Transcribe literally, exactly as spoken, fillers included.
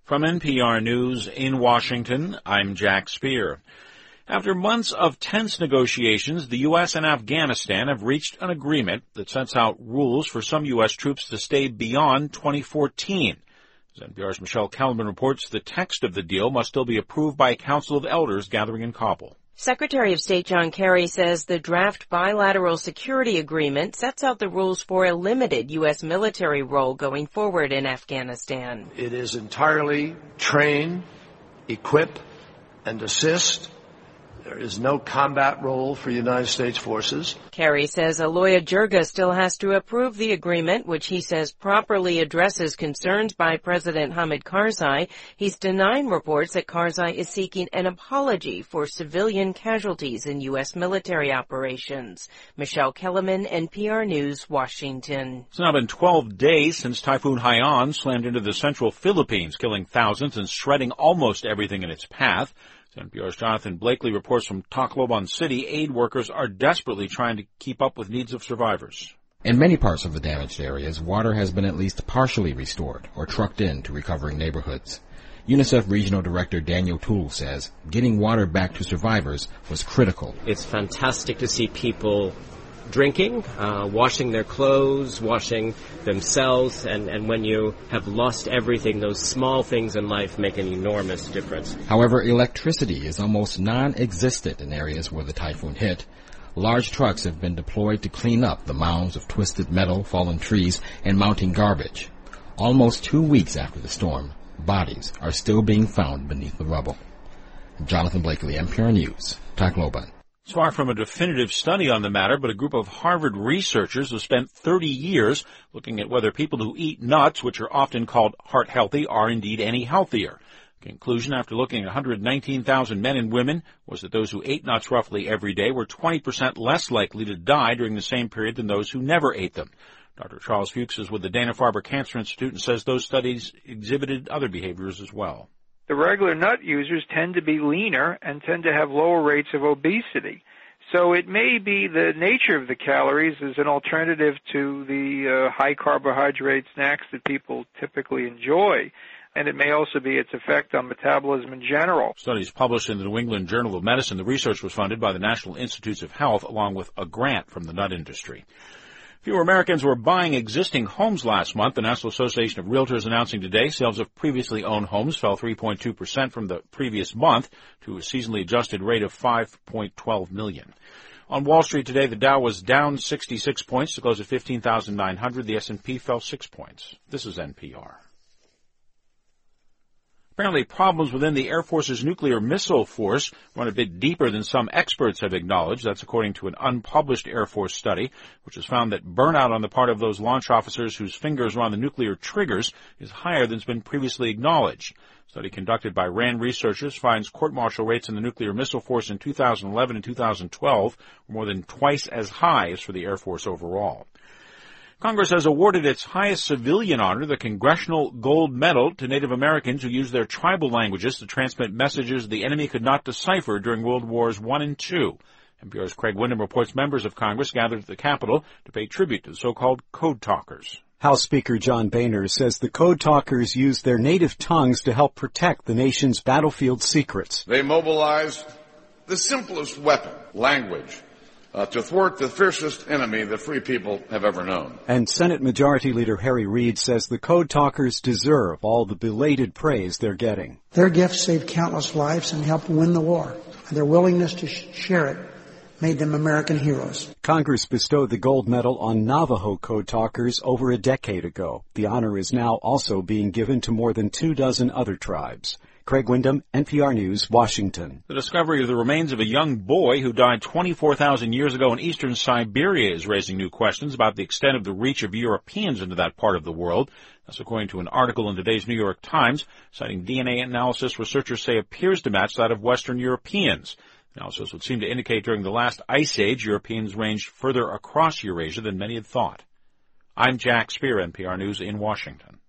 From N P R News in Washington, I'm Jack Speer. After months of tense negotiations, the U S and Afghanistan have reached an agreement that sets out rules for some U S troops to stay beyond twenty fourteen. As N P R's Michelle Kellerman reports, the text of the deal must still be approved by a Council of Elders gathering in Kabul. Secretary of State John Kerry says the draft bilateral security agreement sets out the rules for a limited U S military role going forward in Afghanistan. It is entirely train, equip, and assist. There is no combat role for United States forces. Kerry says Aloya Jirga still has to approve the agreement, which he says properly addresses concerns by President Hamid Karzai. He's denying reports that Karzai is seeking an apology for civilian casualties in U S military operations. Michelle Kellerman, N P R News, Washington. It's now been twelve days since Typhoon Haiyan slammed into the central Philippines, killing thousands and shredding almost everything in its path. N P R's Jonathan Blakely reports from Tacloban City, aid workers are desperately trying to keep up with needs of survivors. In many parts of the damaged areas, water has been at least partially restored or trucked in to recovering neighborhoods. UNICEF Regional Director Daniel Toole says getting water back to survivors was critical. It's fantastic to see people drinking, uh, washing their clothes, washing themselves, and, and when you have lost everything, those small things in life make an enormous difference. However, electricity is almost non-existent in areas where the typhoon hit. Large trucks have been deployed to clean up the mounds of twisted metal, fallen trees, and mounting garbage. Almost two weeks after the storm, bodies are still being found beneath the rubble. Jonathan Blakely, N P R News, Tacloban. It's far from a definitive study on the matter, but a group of Harvard researchers have spent thirty years looking at whether people who eat nuts, which are often called heart healthy, are indeed any healthier. The conclusion, after looking at one hundred nineteen thousand men and women, was that those who ate nuts roughly every day were twenty percent less likely to die during the same period than those who never ate them. Doctor Charles Fuchs is with the Dana-Farber Cancer Institute and says those studies exhibited other behaviors as well. The regular nut users tend to be leaner and tend to have lower rates of obesity. So it may be the nature of the calories as an alternative to the uh, high carbohydrate snacks that people typically enjoy. And it may also be its effect on metabolism in general. Studies published in the New England Journal of Medicine. The research was funded by the National Institutes of Health along with a grant from the nut industry. Fewer Americans were buying existing homes last month. The National Association of Realtors announcing today sales of previously owned homes fell three point two percent from the previous month to a seasonally adjusted rate of five point one two million. On Wall Street today, the Dow was down sixty-six points to close at fifteen thousand nine hundred. The S and P fell six points. This is N P R. Apparently, problems within the Air Force's nuclear missile force run a bit deeper than some experts have acknowledged. That's according to an unpublished Air Force study, which has found that burnout on the part of those launch officers whose fingers are on the nuclear triggers is higher than has been previously acknowledged. A study conducted by RAND researchers finds court-martial rates in the nuclear missile force in two thousand eleven and two thousand twelve were more than twice as high as for the Air Force overall. Congress has awarded its highest civilian honor, the Congressional Gold Medal, to Native Americans who used their tribal languages to transmit messages the enemy could not decipher during World Wars One and Two. N P R's Craig Windham reports members of Congress gathered at the Capitol to pay tribute to the so-called Code Talkers. House Speaker John Boehner says the Code Talkers used their native tongues to help protect the nation's battlefield secrets. They mobilized the simplest weapon, language, Uh, to thwart the fiercest enemy that free people have ever known. And Senate Majority Leader Harry Reid says the Code Talkers deserve all the belated praise they're getting. Their gifts saved countless lives and helped win the war. And their willingness to sh- share it made them American heroes. Congress bestowed the gold medal on Navajo Code Talkers over a decade ago. The honor is now also being given to more than two dozen other tribes. Craig Windham, N P R News, Washington. The discovery of the remains of a young boy who died twenty-four thousand years ago in eastern Siberia is raising new questions about the extent of the reach of Europeans into that part of the world. That's according to an article in today's New York Times, citing D N A analysis researchers say appears to match that of Western Europeans. Analysis would seem to indicate during the last ice age, Europeans ranged further across Eurasia than many had thought. I'm Jack Speer, N P R News in Washington.